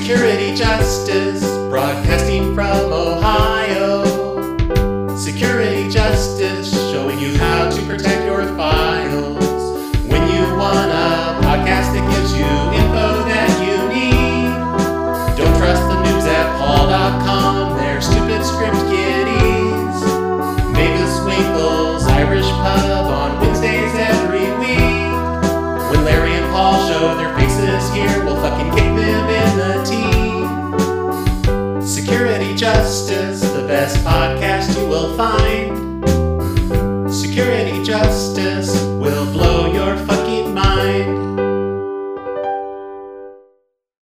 Security Justice, broadcasting from Ohio. Security Justice, showing you how to protect your files. When you want a podcast that gives you info that you need, don't trust the news at paul.com, they're stupid script kiddies. Mavis Winkle's Irish Pub on Wednesdays every week. When Larry and Paul show their faces here, we'll fucking kick them in the teeth. Security Justice, the best podcast you will find. Security Justice.